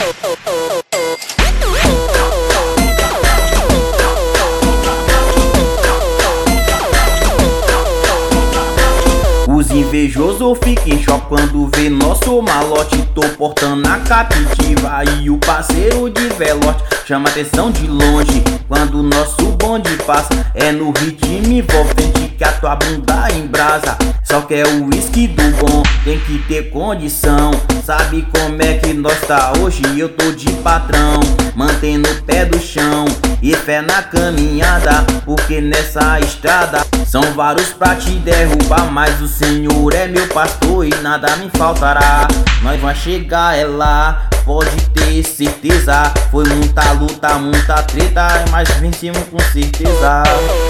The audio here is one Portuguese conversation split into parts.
Os invejosos ficam em choque quando vê nosso malote. Tô portando a captiva e o parceiro de velote chama atenção de longe quando nosso bonde passa. É no ritmo envolvente que a tua bunda embrasa. Só quer o uísque do bom, tem que ter condição. Sabe como é que nós tá hoje? Eu tô de patrão, mantendo o pé do chão e fé na caminhada, porque nessa estrada são vários pra te derrubar, mas o Senhor é meu pastor e nada me faltará. Nós vamos chegar é lá, pode ter certeza. Foi muita luta, muita treta, mas vencemos com certeza.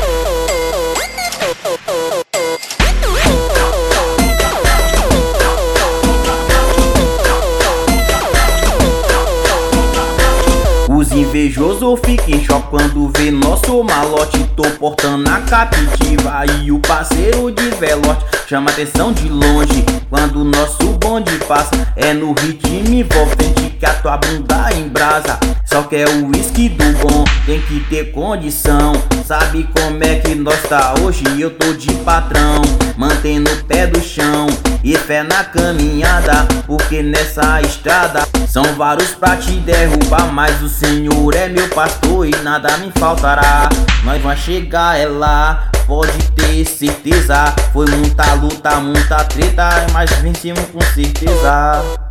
Os invejosos ficam em choque quando vê nosso malote. Tô portando a captiva e o parceiro de velote chama atenção de longe quando nosso bonde passa. É no ritmo envolvente que a tua bunda embrasa. Só quer o uísque do bom, tem que ter condição. Sabe como é que nós tá hoje? Eu tô de patrão, mantendo o pé do chão e fé na caminhada, porque nessa estrada são vários pra te derrubar, mas o Senhor é meu pastor e nada me faltará. Nós vamos chegar é lá, pode ter certeza. Foi muita luta, muita treta, mas vencemos com certeza.